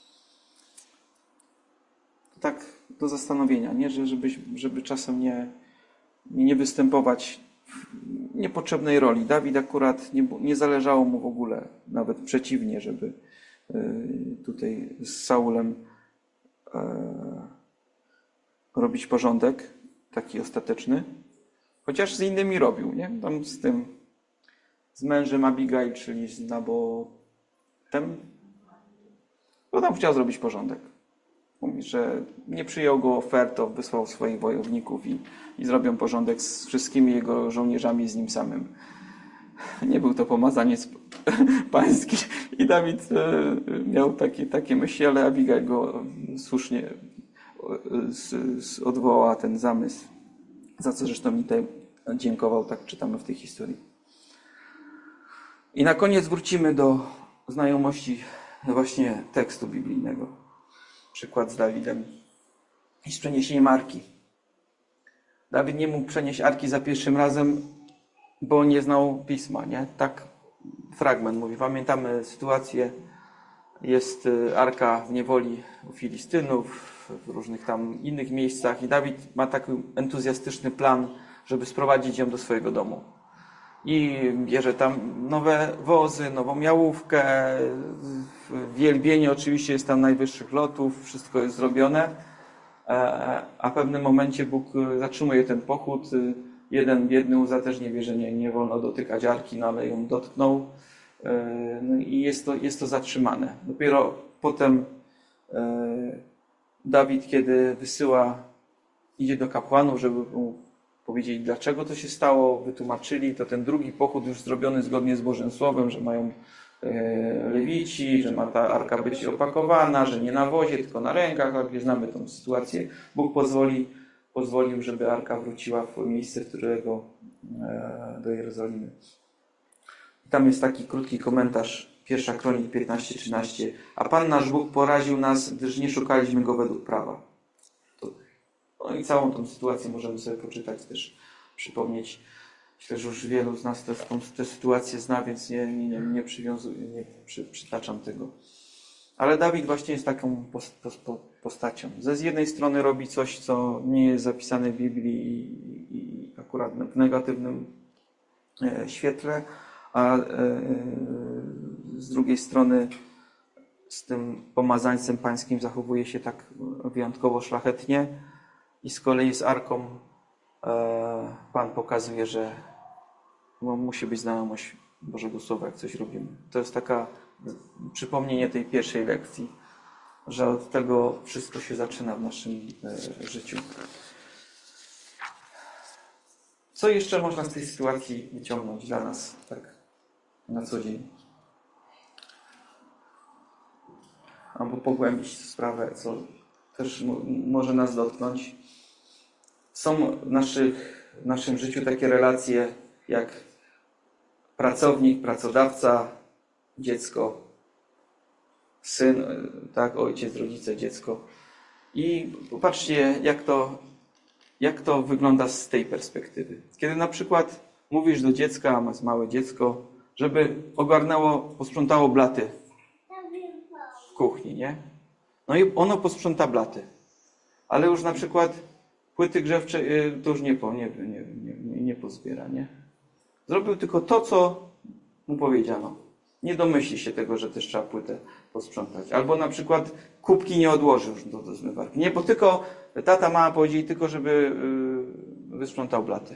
To tak do zastanowienia, nie? Że, żeby, żeby czasem nie, nie występować w niepotrzebnej roli. Dawid akurat nie, nie zależało mu w ogóle, nawet przeciwnie, żeby tutaj z Saulem e, robić porządek, taki ostateczny. Chociaż z innymi robił, nie? Tam z tym, z mężem Abigail, czyli z Nabotem, bo tam chciał zrobić porządek. Mówi, że nie przyjął go ofertą, wysłał swoich wojowników i, i zrobią porządek z wszystkimi jego żołnierzami, z nim samym. Nie był to pomazaniec pański i Dawid e, miał takie, takie myśli, ale Abigail go słusznie z, z odwołała ten zamysł, za co zresztą mi tutaj dziękował, tak czytamy w tej historii. I na koniec wrócimy do znajomości właśnie tekstu biblijnego. Przykład z Dawidem i z przeniesieniem Arki. Dawid nie mógł przenieść arki za pierwszym razem, bo nie znał pisma, nie? Tak fragment mówi. Pamiętamy sytuację, jest arka w niewoli u Filistynów, w różnych tam innych miejscach i Dawid ma taki entuzjastyczny plan, żeby sprowadzić ją do swojego domu. I bierze tam nowe wozy, nową jałówkę, wielbienie oczywiście jest tam najwyższych lotów, wszystko jest zrobione, a w pewnym momencie Bóg zatrzymuje ten pochód. Jeden biedny łza też nie wie, że nie, nie wolno dotykać arki, no ale ją dotknął. No i jest to, jest to zatrzymane. Dopiero potem Dawid, kiedy wysyła, idzie do kapłanów, żeby mu powiedzieli, dlaczego to się stało, wytłumaczyli, to ten drugi pochód już zrobiony zgodnie z Bożym Słowem, że mają Lewici, że ma ta arka być opakowana, że nie na wozie, tylko na rękach, a gdzie znamy tą sytuację. Bóg pozwoli, pozwolił, żeby arka wróciła w miejsce, w którego do Jerozolimy. Tam jest taki krótki komentarz, pierwsza Kronik piętnaście trzynaście. A Pan nasz Bóg poraził nas, gdyż nie szukaliśmy Go według prawa. To, no i całą tą sytuację możemy sobie poczytać, też przypomnieć. Myślę, że już wielu z nas tę te, te sytuację zna, więc nie, nie, nie, nie przywiązuję, nie przy, przytaczam tego. Ale Dawid właśnie jest taką postacią. Ze z jednej strony robi coś, co nie jest zapisane w Biblii i, i akurat w negatywnym świetle, a z drugiej strony z tym pomazańcem pańskim zachowuje się tak wyjątkowo szlachetnie i z kolei z arką Pan pokazuje, że musi być znajomość Bożego Słowa, jak coś robimy. To jest taka przypomnienie tej pierwszej lekcji, że od tego wszystko się zaczyna w naszym życiu. Co jeszcze można z tej sytuacji wyciągnąć dla nas tak na co dzień? Albo pogłębić sprawę, co też może nas dotknąć. Są w, naszych, w naszym życiu takie relacje jak pracownik, pracodawca, dziecko, syn, tak, ojciec, rodzice, dziecko. I popatrzcie, jak to, jak to wygląda z tej perspektywy. Kiedy na przykład mówisz do dziecka, masz małe dziecko, żeby ogarnęło, posprzątało blaty w kuchni, nie? No i ono posprząta blaty. Ale już na przykład płyty grzewcze to już nie, po, nie, nie, nie, nie pozbiera, nie? Zrobił tylko to, co mu powiedziano. Nie domyśli się tego, że też trzeba płytę posprzątać. Albo na przykład kubki nie odłożył już do, do zmywarki. Nie, bo tylko tata, mama powiedzieli tylko, żeby yy, wysprzątał blaty.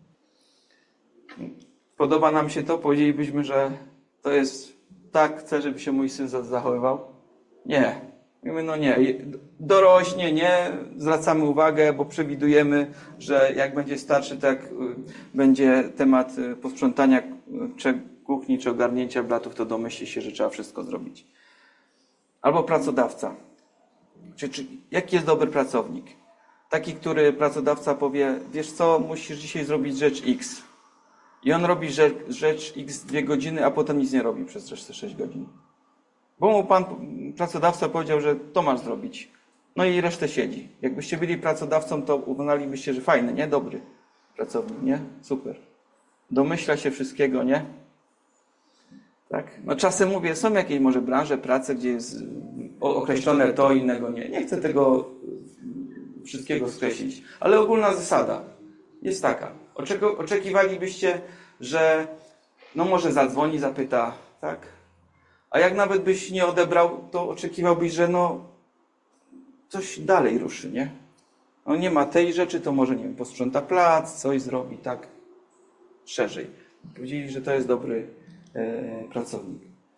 Podoba nam się to? Powiedzielibyśmy, że to jest tak, chcę, żeby się mój syn zachowywał? Nie. Mówimy, no nie. Dorośnie, nie. Zwracamy uwagę, bo przewidujemy, że jak będzie starszy, tak będzie temat posprzątania czy kuchni, czy ogarnięcia blatów, to domyśli się, że trzeba wszystko zrobić. Albo pracodawca. Czy, czy, jaki jest dobry pracownik? Taki, który pracodawca powie, wiesz co, musisz dzisiaj zrobić rzecz X. I on robi rzecz, rzecz X dwie godziny, a potem nic nie robi przez resztę sześć godzin. Bo mu pan pracodawca powiedział, że to masz zrobić. No i resztę siedzi. Jakbyście byli pracodawcą, to uznalibyście, że fajny, nie? Dobry pracownik, nie? Super. Domyśla się wszystkiego, nie? Tak? No czasem mówię, są jakieś może branże, prace, gdzie jest określone to, innego nie. Nie chcę tego wszystkiego skreślić. Ale ogólna zasada jest taka. Oczekiwalibyście, że no może zadzwoni, zapyta, tak? A jak nawet byś nie odebrał, to oczekiwałbyś, że no coś dalej ruszy, nie? No nie ma tej rzeczy, to może, nie wiem, posprząta plac, coś zrobi, tak? Szerzej. Powiedzieli, że to jest dobry e, pracownik.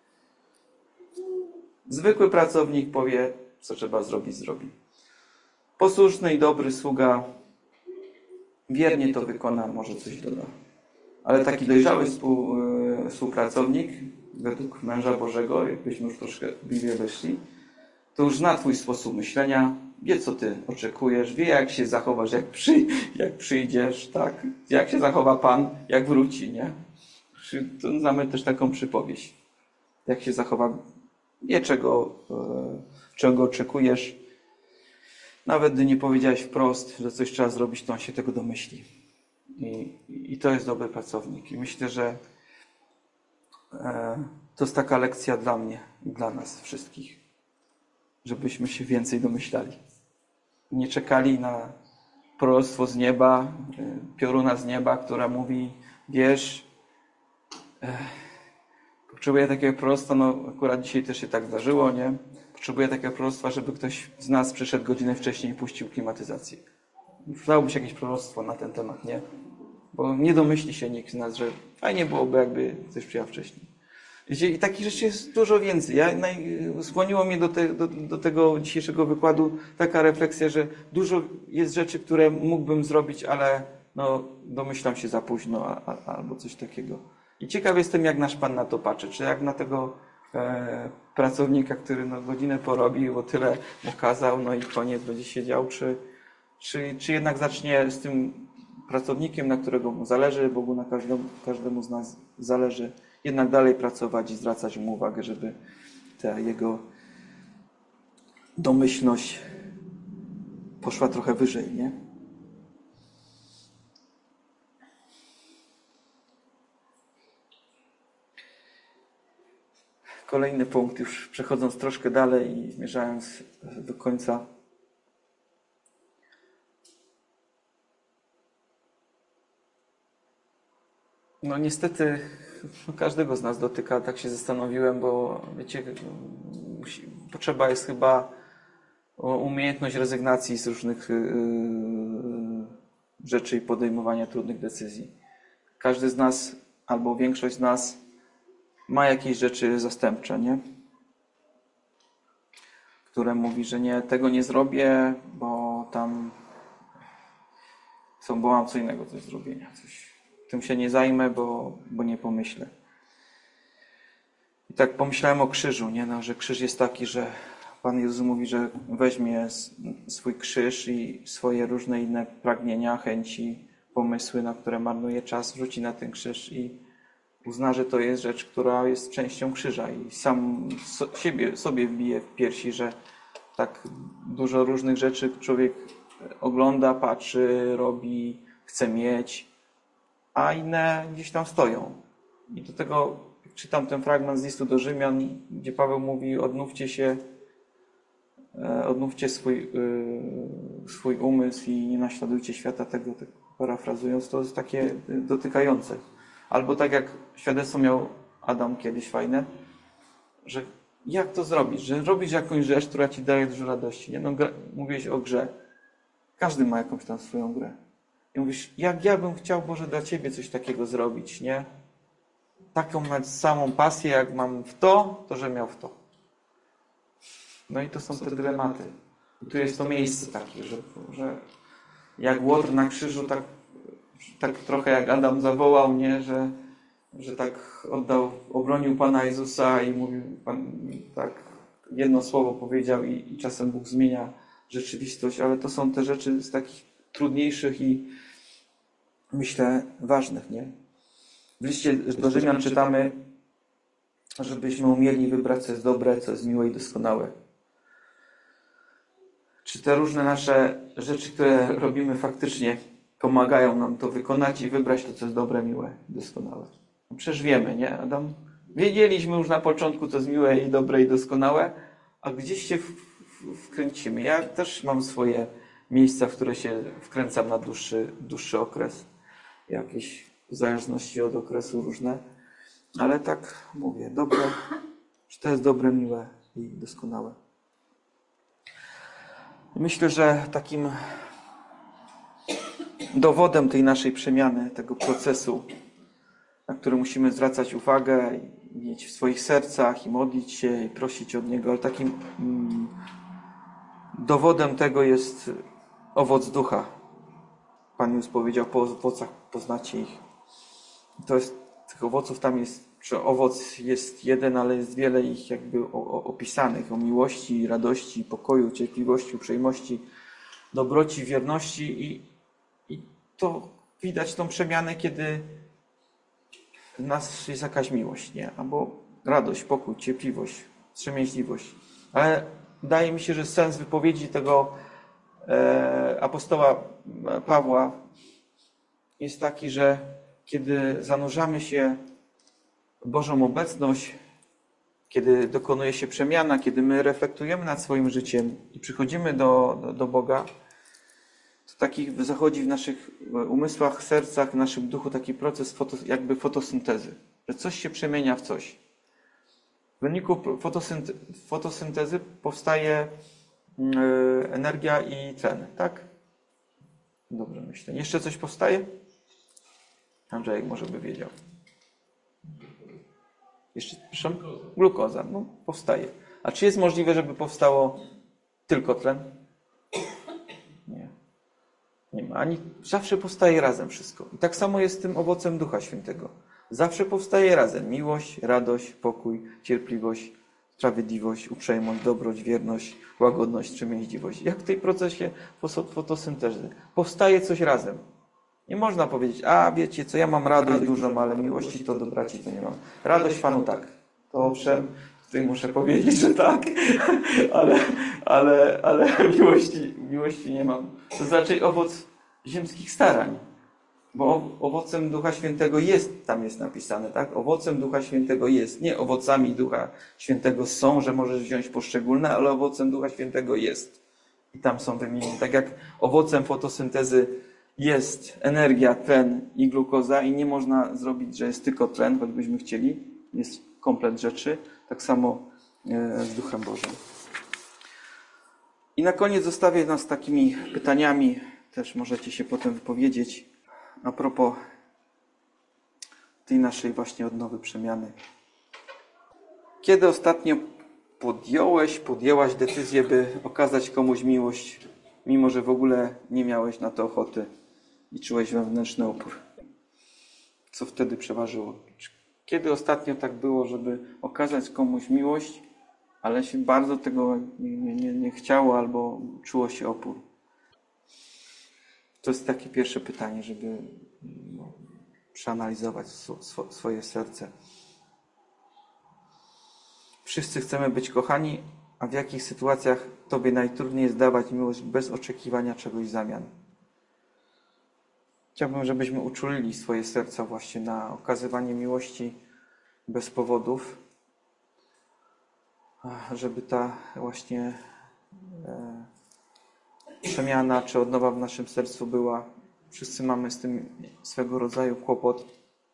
Zwykły pracownik powie, co trzeba zrobić, zrobi. Posłuszny i dobry sługa wiernie to wykona, może coś doda. Ale taki dojrzały współ, e, współpracownik, według męża Bożego, jakbyśmy już troszkę w Biblię weszli, to już zna twój sposób myślenia, wie, co ty oczekujesz, wie, jak się zachowasz, jak, przy, jak przyjdziesz, tak? Jak się zachowa Pan, jak wróci, nie? To znamy też taką przypowieść. Jak się zachowa, wie, czego, czego oczekujesz. Nawet gdy nie powiedziałeś wprost, że coś trzeba zrobić, to on się tego domyśli. I, i to jest dobry pracownik. I myślę, że e, to jest taka lekcja dla mnie i dla nas wszystkich, żebyśmy się więcej domyślali. Nie czekali na proroctwo z nieba, pioruna z nieba, która mówi, wiesz, e, potrzebuję takiego proroctwa, no akurat dzisiaj też się tak zdarzyło, nie? Potrzebuję takiego proroctwa, żeby ktoś z nas przyszedł godzinę wcześniej i puścił klimatyzację. Dałoby się jakieś proroctwo na ten temat, nie? Bo nie domyśli się nikt z nas, że fajnie byłoby, jakby ktoś przyjechał wcześniej. Wiecie, i takich rzeczy jest dużo więcej. Ja, naj, skłoniło mnie do, te, do, do tego dzisiejszego wykładu taka refleksja, że dużo jest rzeczy, które mógłbym zrobić, ale no, domyślam się za późno a, a, albo coś takiego. I ciekaw jestem, jak nasz Pan na to patrzy. Czy jak na tego e, pracownika, który no, godzinę porobił, bo tyle mu kazał, no i koniec będzie siedział, czy, czy, czy jednak zacznie z tym pracownikiem, na którego mu zależy, Bogu na każdemu, każdemu z nas zależy, jednak dalej pracować i zwracać mu uwagę, żeby ta jego domyślność poszła trochę wyżej, nie? Kolejny punkt, już przechodząc troszkę dalej i zmierzając do końca. No niestety każdego z nas dotyka, tak się zastanowiłem, bo wiecie, musi, potrzeba jest chyba umiejętność rezygnacji z różnych yy, rzeczy i podejmowania trudnych decyzji. Każdy z nas, albo większość z nas ma jakieś rzeczy zastępcze, nie? Które mówi, że nie, tego nie zrobię, bo tam są, bo mam co innego coś zrobienia, coś. Tym się nie zajmę, bo, bo nie pomyślę. I tak pomyślałem o krzyżu, nie? No, że krzyż jest taki, że Pan Jezus mówi, że weźmie swój krzyż i swoje różne inne pragnienia, chęci, pomysły, na które marnuje czas, wrzuci na ten krzyż i uzna, że to jest rzecz, która jest częścią krzyża i sam so, siebie, sobie wbije w piersi, że tak dużo różnych rzeczy człowiek ogląda, patrzy, robi, chce mieć, a inne gdzieś tam stoją. I do tego czytam ten fragment z listu do Rzymian, gdzie Paweł mówi, odnówcie się, odnówcie swój, swój umysł i nie naśladujcie świata tego, tak parafrazując, to jest takie dotykające. Albo tak jak świadectwo miał Adam kiedyś fajne, że jak to zrobić, że robisz jakąś rzecz, która ci daje dużo radości. Nie? No, mówiłeś o grze. Każdy ma jakąś tam swoją grę. I mówisz, jak ja bym chciał, Boże, dla Ciebie coś takiego zrobić, nie? Taką samą pasję, jak mam w to, to że miał w to. No i to są te dylematy. I tu jest to miejsce takie, że, że jak Łotr na krzyżu, tak, tak trochę jak Adam zawołał, nie? Że, że tak oddał, obronił Pana Jezusa i mówił, Pan tak jedno słowo powiedział i, i czasem Bóg zmienia rzeczywistość, ale to są te rzeczy z takich trudniejszych i myślę ważnych, nie? W liście do Rzymian czytamy, żebyśmy umieli wybrać, co jest dobre, co jest miłe i doskonałe. Czy te różne nasze rzeczy, które robimy faktycznie pomagają nam to wykonać i wybrać to, co jest dobre, miłe i doskonałe. No przecież wiemy, nie, Adam? Wiedzieliśmy już na początku, co jest miłe i dobre i doskonałe, a gdzieś się w, w, wkręcimy. Ja też mam swoje miejsca, w które się wkręcam na dłuższy, dłuższy okres. Jakieś w zależności od okresu różne. Ale tak mówię, dobre, czy to jest dobre, miłe i doskonałe. Myślę, że takim dowodem tej naszej przemiany, tego procesu, na który musimy zwracać uwagę, i mieć w swoich sercach i modlić się i prosić od Niego, ale takim mm, dowodem tego jest owoc ducha. Pan Jezus powiedział, po owocach poznacie ich. To jest, tych owoców tam jest, że owoc jest jeden, ale jest wiele ich jakby o, o, opisanych, o miłości, radości, pokoju, cierpliwości, uprzejmości, dobroci, wierności i, i to widać tą przemianę, kiedy w nas jest jakaś miłość, nie? Albo radość, pokój, cierpliwość, wstrzemięźliwość. Ale wydaje mi się, że sens wypowiedzi tego e, apostoła Pawła jest taki, że kiedy zanurzamy się w Bożą obecność, kiedy dokonuje się przemiana, kiedy my reflektujemy nad swoim życiem i przychodzimy do, do, do Boga, to taki zachodzi w naszych umysłach, sercach, w naszym duchu taki proces foto, jakby fotosyntezy, że coś się przemienia w coś. W wyniku fotosynte, fotosyntezy powstaje yy, energia i tlen, tak? Dobrze myślę. Jeszcze coś powstaje? Andrzejek może by wiedział. Jeszcze, proszę? Glukoza. No, powstaje. A czy jest możliwe, żeby powstało tylko tlen? Nie. Nie ma. Ani, zawsze powstaje razem wszystko. I tak samo jest z tym owocem Ducha Świętego. Zawsze powstaje razem. Miłość, radość, pokój, cierpliwość, sprawiedliwość, uprzejmość, dobroć, wierność, łagodność, wstrzemięźliwość. Jak w tej procesie fotosyntezy. Powstaje coś razem. Nie można powiedzieć, a wiecie co, ja mam radość dużą, ale miłości to do braci to nie mam. Radość Panu tak. To owszem, tutaj muszę powiedzieć, że tak, ale, ale, ale miłości, miłości nie mam. To znaczy owoc ziemskich starań. Bo owocem Ducha Świętego jest, tam jest napisane, tak? Owocem Ducha Świętego jest. Nie owocami Ducha Świętego są, że możesz wziąć poszczególne, ale owocem Ducha Świętego jest. I tam są wymienione. Tak jak owocem fotosyntezy jest energia, tlen i glukoza i nie można zrobić, że jest tylko tlen, choćbyśmy chcieli. Jest komplet rzeczy. Tak samo z Duchem Bożym. I na koniec zostawię nas takimi pytaniami. Też możecie się potem wypowiedzieć a propos tej naszej właśnie odnowy przemiany. Kiedy ostatnio podjąłeś, podjęłaś decyzję, by okazać komuś miłość, mimo że w ogóle nie miałeś na to ochoty i czułeś wewnętrzny opór? Co wtedy przeważyło? Kiedy ostatnio tak było, żeby okazać komuś miłość, ale się bardzo tego nie, nie, nie chciało albo czuło się opór? To jest takie pierwsze pytanie, żeby no, przeanalizować sw- swoje serce. Wszyscy chcemy być kochani, a w jakich sytuacjach Tobie najtrudniej jest dawać miłość bez oczekiwania czegoś w zamian? Chciałbym, żebyśmy uczulili swoje serca właśnie na okazywanie miłości bez powodów, żeby ta właśnie e, przemiana czy odnowa w naszym sercu była. Wszyscy mamy z tym swego rodzaju kłopot,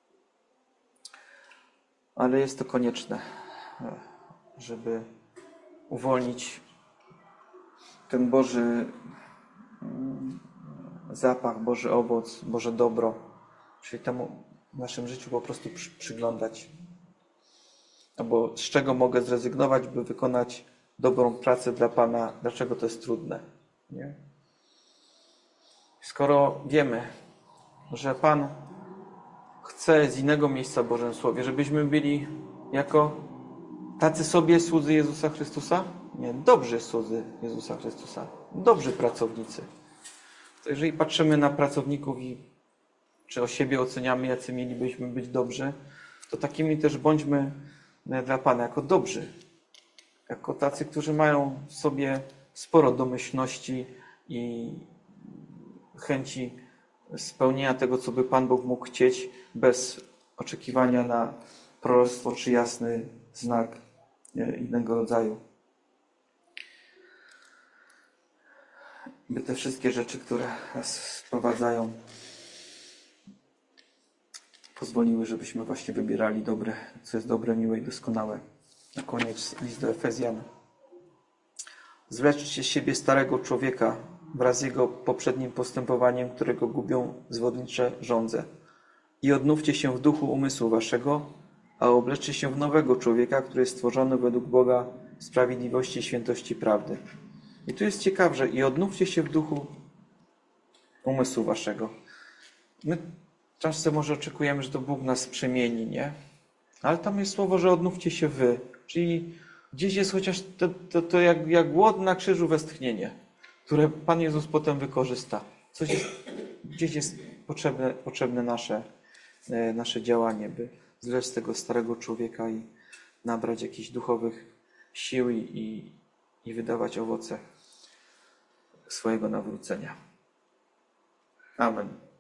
ale jest to konieczne, żeby uwolnić ten Boży zapach, Boży owoc, Boże dobro, czyli temu w naszym życiu po prostu przy, przyglądać. Albo z czego mogę zrezygnować, by wykonać dobrą pracę dla Pana, dlaczego to jest trudne. Nie? Skoro wiemy, że Pan chce z innego miejsca w Bożym Słowie, żebyśmy byli jako tacy sobie słudzy Jezusa Chrystusa? Nie, dobrzy słudzy Jezusa Chrystusa. Dobrzy pracownicy. To jeżeli patrzymy na pracowników i czy o siebie oceniamy, jacy mielibyśmy być dobrzy, to takimi też bądźmy dla Pana, jako dobrzy. Jako tacy, którzy mają w sobie sporo domyślności i chęci spełnienia tego, co by Pan Bóg mógł chcieć, bez oczekiwania na proroctwo czy jasny znak innego rodzaju. By te wszystkie rzeczy, które nas sprowadzają, pozwoliły, żebyśmy właśnie wybierali dobre, co jest dobre, miłe i doskonałe. Na koniec list do Efezjan. Zwleczcie z siebie starego człowieka wraz z jego poprzednim postępowaniem, którego gubią zwodnicze żądze. I odnówcie się w duchu umysłu waszego, a obleczcie się w nowego człowieka, który jest stworzony według Boga w sprawiedliwości i świętości prawdy. I tu jest ciekawe, że i odnówcie się w duchu umysłu waszego. My czasem może oczekujemy, że to Bóg nas przemieni, nie? Ale tam jest słowo, że odnówcie się wy. Czyli gdzieś jest chociaż to, to, to jak, jak głód na krzyżu westchnienie, które Pan Jezus potem wykorzysta. Coś jest, gdzieś jest potrzebne, potrzebne nasze, nasze działanie, by zlec z tego starego człowieka i nabrać jakichś duchowych sił i, i wydawać owoce swojego nawrócenia. Amen.